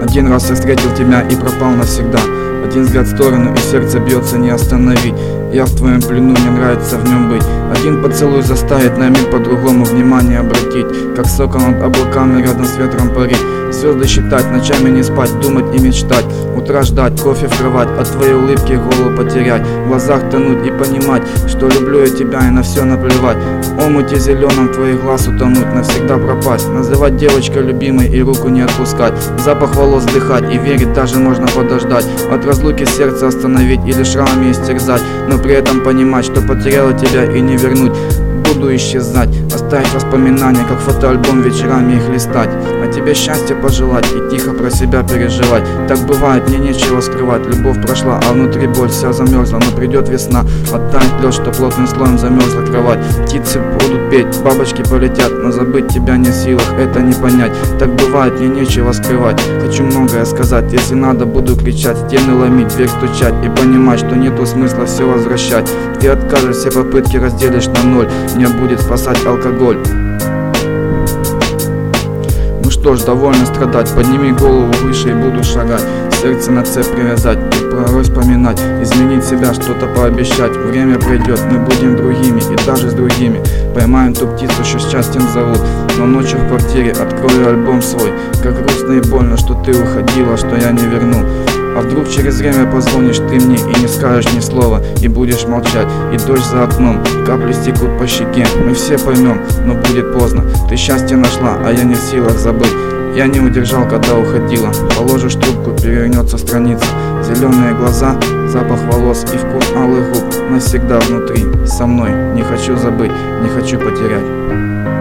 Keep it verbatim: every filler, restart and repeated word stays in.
Один раз я встретил тебя и пропал навсегда. Один взгляд в сторону, и сердце бьется не остановить. Я в твоем плену, мне нравится в нем быть. Один поцелуй заставит на миг по-другому внимание обратить. Как сокол над облаками рядом с ветром парить. Звезды считать, ночами не спать, думать и мечтать. Утра ждать, кофе в кровать, от твоей улыбки голову потерять. В глазах тонуть и понимать, что люблю я тебя и на все наплевать. В омуте зеленом твоих глаз утонуть, навсегда пропасть. Называть девочкой любимой и руку не отпускать. Запах волос вдыхать и верить даже можно подождать. От разлуки сердце остановить или шрамами истерзать. Но при этом понимать, что потеряла тебя и не вернуть. Буду исчезать, оставить воспоминания, как фотоальбом вечерами их листать. А тебе счастья пожелать и тихо про себя переживать. Так бывает, мне нечего скрывать. Любовь прошла, а внутри боль вся замерзла. Но придет весна, оттает лед, что плотным слоем замерзла кровать. Птицы будут петь, бабочки полетят, но забыть тебя не в силах, это не понять. Так бывает, мне нечего скрывать. Хочу многое сказать, если надо, буду кричать, стены ломить, дверь стучать и понимать, что нету смысла все возвращать. Ты откажешь, все попытки разделишь на ноль. Меня будет спасать алкоголь. Ну что ж, довольно страдать. Подними голову выше и буду шагать. Сердце на цепь привязать и порой вспоминать. Изменить себя, что-то пообещать. Время пройдет, мы будем другими и даже с другими. Поймаем ту птицу, что счастьем зовут. Но ночью в квартире открою альбом свой. Как грустно и больно, что ты уходила, что я не верну. А вдруг через время позвонишь ты мне и не скажешь ни слова, и будешь молчать, и дождь за окном, капли стекут по щеке. Мы все поймем, но будет поздно. Ты счастье нашла, а я не в силах забыть. Я не удержал, когда уходила. Положишь трубку, перевернется страница. Зеленые глаза, запах волос и вкус алых губ навсегда внутри. Со мной, не хочу забыть, не хочу потерять.